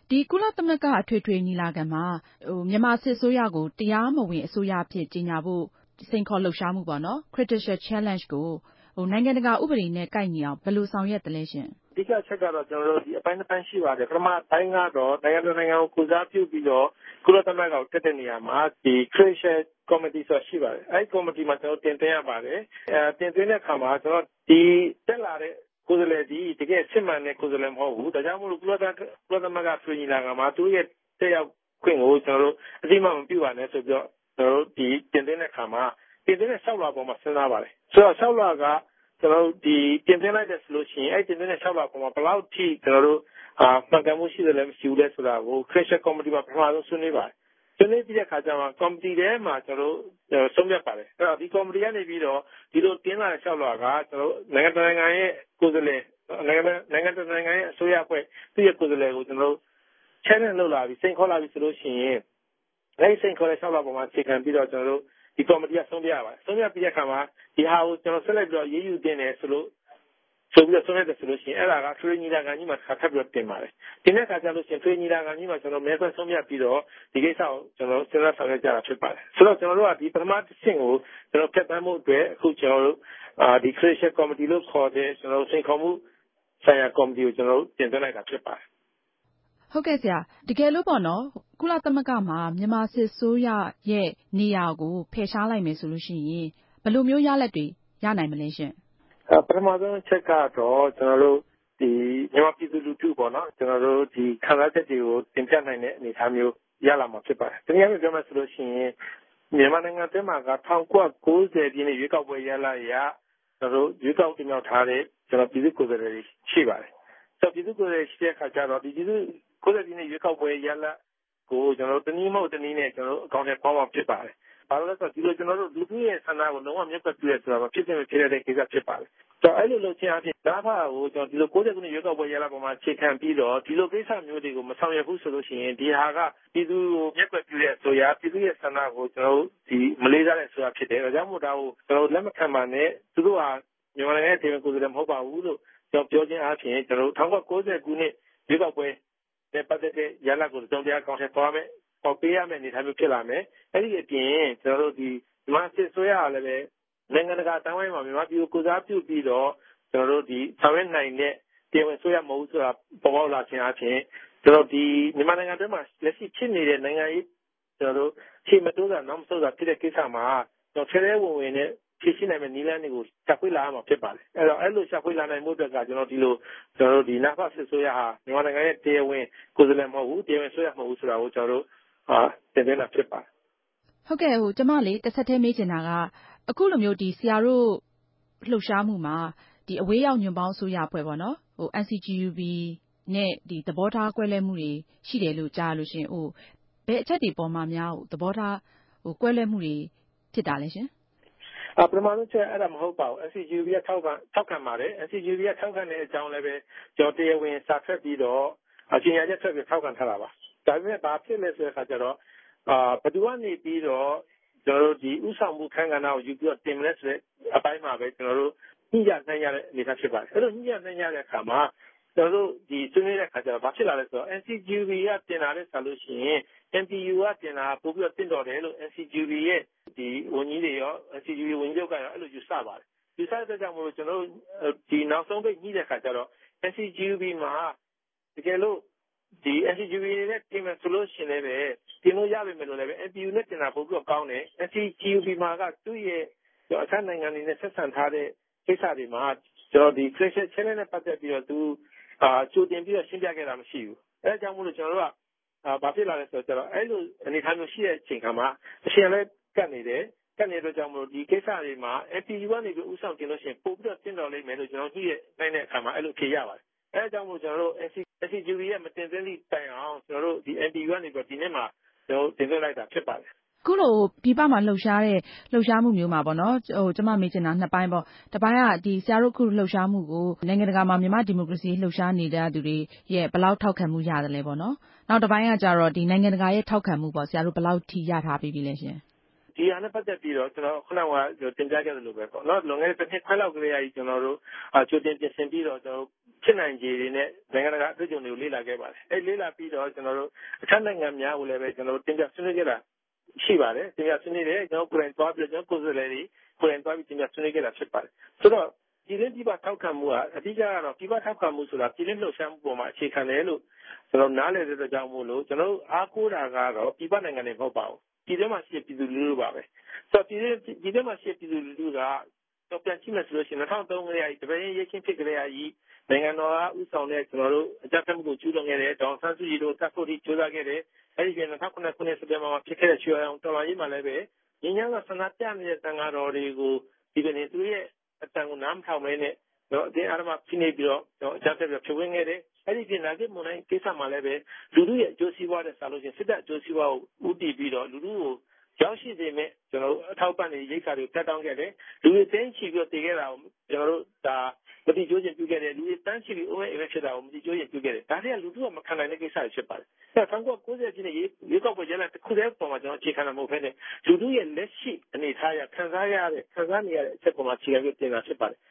ဒီကုလသမဂ္ဂအထွေထွေညီလာခံမှာမြန်မာစစ်အစိုးရကိုတရားမဝင်အစိုးရအဖြစ်ကြေညာဖို့စိန်ခေါ်လှုပ်ရှားမှုပေါ့နော် Critical Challenge ကိုနိုင်ငံတကာဥပဒေနဲ့ကိုက်ညီအောင်ဘယ်လိုဆောင်ရွက်သလဲရှင်။အဓိကအချက်ကတော့ကျွန်တော်တို့ဒီအပိုင်းတစ်ပိုင်းရှိပါတယ်။ပထမအပိုင်းကတော့နိုင်ငံကိုကိုစားပြုပြီးတော့ကုလသမဂ္ဂကိုတက်တဲ့နေရာမှာဒီ Critical Committee ဆိုတာရှိပါတယ်။အဲဒီ Committee မှာကျွန်တော်တင်သွင်းရပါတယ်။တင်သွင်းတဲ့အခါမှာကျွန်တော်ဒီတက်လာတဲ့ကိုယ်စားလှယ်ဒီတကယ်စစ်မှန်တဲ့ကိုယ်စားလှယ်မဟုတ်ဘူး။ဒါကြောင့်မို့လို့ကုလသမဂ္ဂဆွေးနွေးလာကမှာသူရဲ့တက်ရောက်ခွင့်ကိုကျွန်တော်တို့အတိအမှန်မပြုပါနဲ့ဆိုပြီးတော့ကျွန်တော်တို့ဒီတင်သွင်းတဲ့အခါမှာတင်သွင်းတဲ့6လပေါ်မှာစဉ်းစားပါတယ်။ဆိုတော့6လကကျွန်တော်တို့ဒီတင်သွင်းလိုက်တဲ့ဆိုလို့ရှိရင်အဲဒီတင်သွင်းတဲ့6လပေါ်မှာဘယ်လောက်ထိကျွန်တော်တို့မှန်ကန်မှုရှိတယ်လဲမရှိဘူးလဲဆိုတာကို Critical Committee မှာပထမဆုံးဆွေးနွေးပါတယ်။ဆွေးနွေးပြီးတဲ့အခါကျမှ Committee ထဲမှာကျွန်တော်တို့ဆုံးဖြတ်ပါတယ်။အဲ့တော့ဒီ Committee ကနေပြီးတော့ဒီလိုတင်လာတဲ့6လကကျွန်တော်တို့နိုင်ငံတကာရဲ့ကိုယ်စားလှယ်နိုင်ငံတကာရဲ့အစိုးရအဖွဲ့သူ့ရဲ့ကိုယ်စားလှယ်ကိုကျွန်တော်တို့ challenge လုပ်လာပြီးစိန်ခေါ်လာပြီးဆိုလို့ရှိရင်အဲဒီစိန်ခေါ်တဲ့6လပေါ်မှာအခြေခံပြီးတော့ကျွန်တော်တို့ဒီ Committee ကဆုံးဖြတ်ရပါတယ်။ဆုံးဖြတ်ပြီးတဲ့အခါမှာဒီဟာကိုကျွန်တော်ဆက်လက်ပြီးတော့ရေးယူတင်တယ်ဆိုပြီးတော့ဆုံးဖြတ်တယ်ဆိုလို့ရှိရင်အဲ့ဒါကထွေထွေညီလာခံကြီးမှာထပ်ပြီးတော့တင်ပါတယ်။တင်တဲ့အခါကျလို့ရှိရင်ထွေထွေညီလာခံကြီးမှာကျွန်တော်မဲဆွယ်ဆုံးဖြတ်ပြီးတော့ဒီကိစ္စကိုကျွန်တော်စဉ်းစားဆောင်ရွက်ကြတာဖြစ်ပါတယ်။ဆိုတော့ကျွန်တော်တို့ကဒီပထမတစ်ဆင့်ကိုကျွန်တော်ဖြတ်သန်းမှုအတွက်အခုကျွန်တော်တို့ဒီ Critical Committee လို့ခေါ်တဲ့ကျွန်တော်တို့စိန်ခေါ်မှုဆိုင်ရာ Committee ကိုကျွန်တော်တို့တင်သွင်းလိုက်တာဖြစ်ပါတယ်။ဟုတ်ကဲ့ဆရာတကယ်လို့ပေါ့နော်ကုလသမဂ္ဂမှာမြန်မာစစ်အစိုးရရဲ့နေရာကိုဖယ်ရှားလိုက်မယ်ဆိုလို့ရှိရင်ဘယ်လိုမျိုးရလဒ်တွေရနိုင်မလဲရှင်ပထမဆုံးအချက်ကတော့ကျွန်တော်တို့ဒီမြန်မာပြည်သူလူထုပေါ့နော်ကျွန်တော်တို့ဒီခံစားချက်တွေကိုတင်ပြနိုင်တဲ့အနေအထားမျိုးရလာမှာဖြစ်ပါတယ်။တကယ်လို့ပြောမှဆိုလို့ရှိရင်မြန်မာနိုင်ငံအတွင်းမှာက1990ပြည့်နှစ်ရွေးကောက်ပွဲရလဒ်အရကျွန်တော်တို့ရွေးကောက်တင်မြှောက်ထားတဲ့ကျွန်တော်ပြည်သူ့ကိုယ်စားလှယ်တွေရှိပါတယ်။ဆိုတော့ပြည်သူ့ကိုယ်စားလှယ်ရှိတဲ့အခါကျတော့ဒီပြည်သူ့ကိုယ်စားလှယ်ပြည့်နှစ်ရွေးကောက်ပွဲရလဒ်ကိုကျွန်တော်တို့တနည်းမဟုတ်တနည်းနဲ့ကျွန်တော်တို့အကောင့်ထဲပေါင်းမှာဖြစ်ပါတယ်။ဘာလို့လဲဆိုတော့ဒီလိုကျွန်တော်တို့လူထုရဲ့ဆန္ဒကိုလုံးဝမြတ်ပြတ်ပြည့်ဆိုတာဖြစ်တဲ့ဖြစ်တဲ့ကိစ္စဖြစ်ပါတယ်။ဆိုတော့အဲ့လိုလုပ်ခြင်းအပြင်ဒါဖကိုကျွန်တော်ဒီလို90ခုနှစ်ရွေးကောက်ပွဲရလဒ်ပေါ်မှာအခြေခံပြီးတော့ဒီလိုကိစ္စမျိုးတွေကိုမဆောင်ရွက်ဘူးဆိုလို့ရှိရင်ဒီဟာကပြည်သူကိုမြတ်ပြတ်ပြည့်ဆိုရာပြည်သူရဲ့ဆန္ဒကိုကျွန်တော်တို့ဒီမလေးစားတဲ့ဆိုတာဖြစ်တယ်။ဒါကြောင့်မို့ဒါကိုကျွန်တော်လက်မခံပါနဲ့သူတို့ဟာမြန်မာနိုင်ငံရဲ့ဒေသကိုယ်စားလှယ်မဟုတ်ပါဘူးလို့ကျွန်တော်ပြောခြင်းအပြင်ကျွန်တော်တို့1990ခုနှစ်ရွေးကောက်ပွဲနဲ့ပတ်သက်တဲ့ရလဒ်ကိုတုံ့ပြန်အကောင့်ထဲပေါ်မယ်ပေါ်ပေးရမယ့်အနေအထားမျိုးဖြစ်လာမယ်။အဲ့ဒီအပြင်ကျွန်တော်တို့ဒီမြန်မာစစ်ဆိုရကလည်းပဲနိုင်ငံတကာတန်းဝိုင်းမှာမြန်မာပြည်ကိုကိုစားပြုပြီးတော့ကျွန်တော်တို့ဒီဆောင်ရွက်နိုင်တဲ့တရားဝင်ဆိုရမဟုတ်ဆိုတာပေါ်ပေါက်လာခြင်းအပြင်ကျွန်တော်ဒီမြန်မာနိုင်ငံအတွင်းမှာလက်ရှိဖြစ်နေတဲ့နိုင်ငံရေးကျွန်တော်တို့ခြေမတိုးတာနောက်မဆုတ်တာဖြစ်တဲ့ကိစ္စမှာကျွန်တော်ထဲထဲဝင်နဲ့ဖြစ်ရှိနိုင်မယ့်နည်းလမ်းတွေကိုရှာဖွေလာမှာဖြစ်ပါတယ်။အဲ့တော့အဲ့လိုရှာဖွေလာနိုင်မှုအတွက်ကကျွန်တော်ဒီလိုကျွန်တော်တို့ဒီနာဖစစ်ဆိုရဟာမြန်မာနိုင်ငံရဲ့တရားဝင်ကိုယ်စားလှယ်မဟုတ်ဘူးတရားဝင်ဆိုရမဟုတ်ဘူးဆိုတာကိုကျွန်တော်တို့တင်သွင်းတာဖြစ်ပါတယ်။ဟုတ်ကဲ့ကျမလေးတစ်ဆက်တည်းမေးချင်တာကအခုလိုမျိုးဒီဆရာတို့လှုပ်ရှားမှုမှာဒီအဝေးရောက်ညွန့်ပေါင်းအစိုးရအဖွဲ့ပေါ့နော်NCGUB နဲ့ဒီသဘောထားကွဲလွဲမှုတွေရှိတယ်လို့ကြားလို့ရှင်ဘယ်အချက်တွေပေါ်မှာများသဘောထားကွဲလွဲမှုတွေဖြစ်တာလဲရှင်ပထမဆုံးချက်အဲ့ဒါမဟုတ်ပါဘူး NCGUB ကထောက်ခံပါတယ် NCGUB ကထောက်ခံတဲ့အကြောင်းလည်းပဲကျွန်တော်တရားဝင်စာထွက်ပြီးတော့ကြေညာချက်ထွက်ပြီးထောက်ခံထားတာပါဒါပေမဲ့ဘာဖြစ်လဲဆိုတဲ့အခါကျတော့ဘယ်သူကနေပြီးတော့ကျွန်တော်တို့ဒီဥဆောင်မှုခန်းကဏ္ဍကိုယူပြီးတော့တင်မလဲဆိုတဲ့အပိုင်းမှာပဲကျွန်တော်တို့ညှိရနှိုင်းရတဲ့အနေအထားဖြစ်ပါတယ်အဲ့လိုညှိရနှိုင်းရတဲ့အခါမှာကျွန်တော်တို့ဒီဆွေးနွေးတဲ့အခါကျတော့ဘာဖြစ်လာလဲဆိုတော့ NCGUB ကတင်လာတဲ့ဆိုလို့ရှိရင် NPU ကတင်လာပို့ပြီးတော့တင့်တော်တယ်လို့ NCGUB ရဲ့ဒီဝန်ကြီးတွေရော NCGUB ဝန်ကြီးချုပ်ကရောအဲ့လိုယူဆပါတယ်ယူဆတဲ့ကြောင့်မို့လို့ကျွန်တော်တို့ဒီနောက်ဆုံးပိတ်ညှိတဲ့အခါကျတော့ NCGUB မှာတကယ်လို့ဒီ NCGUB နဲ့တင်မယ်ဆိုလို့ရှိရင်လည်းပဲတင်လို့ရပါမယ်လို့လည်းပဲ NPU နဲ့တင်တာပို့ပြီးတော့ကောင်းတယ် NCGUB မှာကသူ့ရဲ့အခြားနိုင်ငံတွေနဲ့ဆက်ဆံထားတဲ့ကိစ္စတွေမှာကျွန်တော်ဒီ Critical Challenge နဲ့ပတ်သက်ပြီးတော့သူကြိုတင်ပြီးတော့ရှင်းပြခဲ့တာမရှိဘူးအဲဒါကြောင့်မို့လို့ကျွန်တော်တို့ကဘာဖြစ်လာလဲဆိုတော့အဲ့လိုအနေအထားမျိုးရှိတဲ့အချိန်ခါမှာအရှင်လည်းကတ်နေတဲ့အတွက်ကြောင့်မို့ဒီကိစ္စတွေမှာ NPU ကနေပြီးဥဆောင်တင်လို့ရှိရင်ပို့ပြီးတော့တင့်တော်လိမ့်မယ်လို့ကျွန်တော်ညှိနိုင်တဲ့အခါမှာအဲ့လိုဖြေရပါတယ်အဲဒါကြောင့်မို့ကျွန်တော်တို့ NCGUB ရဲ့မတင်သွင်းသည့်တိုင်အောင်ကျွန်တော်တို့ဒီ NPU ကနေပြီးဒီနေ့မှာကျွန်တော်တင်သွင်းလိုက်တာဖြစ်ပါတယ်ခုလိုပြည်ပမှာလှုပ်ရှားမှုမျိုးမှာပေါ့နော်ကျမမေးချင်တာနှစ်ပိုင်းပေါ့တစ်ပိုင်းကဒီဆရာတို့ခုလှုပ်ရှားမှုကိုနိုင်ငံတကာမှာမြန်မာဒီမိုကရေစီလှုပ်ရှားနေတဲ့သူတွေရဲ့ဘယ်လောက်ထောက်ခံမှုရတယ်လဲပေါ့နော်နောက်တစ်ပိုင်းကကြတော့ဒီနိုင်ငံတကာရဲ့ထောက်ခံမှုပေါ့ဆရာတို့ဘယ်လောက်ထိရထားပြီးပြီလဲရှင်ဒီဟာနဲ့ပတ်သက်ပြီးတော့ကျွန်တော်ခုနကတင်ပြခဲ့သလိုပဲပေါ့နော်လွန်ခဲ့တဲ့တစ်နှစ်ခွဲလောက်ကလေးအကြီးကျွန်တော်တို့ကြိုတင်ပြင်ဆင်ပြီးတော့ကျွန်တော်ဖြစ်နိုင်ခြေတွေနဲ့နိုင်ငံတကာအတွေ့အကြုံတွေကိုလေ့လာခဲ့ပါတယ်လေ့လာပြီးတော့ကျွန်တော်တို့အခြားနိုင်ငံများကိုလည်းပဲကျွန်တော်တို့တင်ပြဆွေးနွေးခဲ့တာရှိပါတယ်တင်ပြဆွေးနွေးတယ်ကျွန်တော်ကိုယ်တိုင်သွားပြီးကျွန်တော်ကိုယ်စားလှယ်တွေကိုယ်တိုင်သွားပြီးတင်ပြဆွေးနွေးခဲ့တာဖြစ်ပါတယ်ဆိုတော့ပြည်တွင်းပြည်ပထောက်ခံမှုကအဓိကကတော့ပြည်ပထောက်ခံမှုဆိုတာပြည်တွင်းလှုပ်ရှားမှုပေါ်မှာအခြေခံတယ်လို့ကျွန်တော်နားလည်တဲ့အတွက်ကြောင့်မို့လို့ကျွန်တော်အားကိုးတာကတော့ပြည်ပနိုင်ငံတွေမဟုတ်ပါဘူးပြည်တွင်းမှာရှိတဲ့ပြည်သူလူထုပါပဲဆိုတော့ပြည်တွင်းမှာရှိတဲ့ပြည်သူလူထုကတော့ပြန်ကြည့်မယ်ဆိုလို့ရှိရင်2003ခုနှစ်ကတပည့်ရချင်းဖြစ်ကြတဲ့အကြီးနိုင်ငံတော်ကဥဆောင်တဲ့ကျွန်တော်တို့အကြမ်းဖက်မှုကိုကျူးလွန်ခဲ့တဲ့ဒေါန်ဆန်းစုကြည်တို့တပ်ဖို့ထိကြိုးစားခဲ့တဲ့အဲဒီပြင်2009ခုနှစ်စက်တင်ဘာမှာဖြစ်ခဲ့တဲ့ချွေအောင်တော်လှန်ရေးမှာလည်းပဲငင်းညမ်းကဆန္ဒပြနေတဲ့တန်ဃာတော်တွေကိုဒီကနေ့သူရဲ့အတန်ကိုနားမထောင်မဲနဲ့တော့အတင်းအားမဖိနေပြီးတော့အကြမ်းဖက်ပြီးဖြိုခွင်းခဲ့တယ်အဲဒီပြင်နာဂစ်မွန်တိုင်းကိစ္စမှာလည်းပဲလူထုရဲ့အကျိုးစီးပွားတဲ့စားလို့ရှိရင်စစ်တပ်အကျိုးစီးပွားကိုဦးတည်ပြီးတော့လူထုကိုရောက်ရှိစေမဲ့ကျွန်တော်တို့အထောက်ပံ့တွေရိတ်ခါတွေတက်တောင်းခဲ့တယ်လူတွေတင်းချီပြီးတော့တည်ခဲ့တာကိုကျွန်တော်တို့ဒါမတိကျိုးချင်းပြုခဲ့တယ်လူတွေတန်းချီပြီးအိုးအိမ်ဖြစ်တာကိုမတိကျိုးချင်းပြုခဲ့တယ်ဒါတွေကလူထုကမခံနိုင်တဲ့ကိစ္စတွေဖြစ်ပါတယ်အဲ1990ပြည့်နှစ်ရေကောက်ပွဲကျတဲ့တစ်ခုတည်းပုံမှာကျွန်တော်အခြေခံတာမဟုတ်ဘဲနဲ့လူထုရဲ့လက်ရှိအနေထားရခံစားနေရတဲ့အချက်ပေါ်မှာအခြေခံပြီးတင်တာဖြစ်ပါတယ်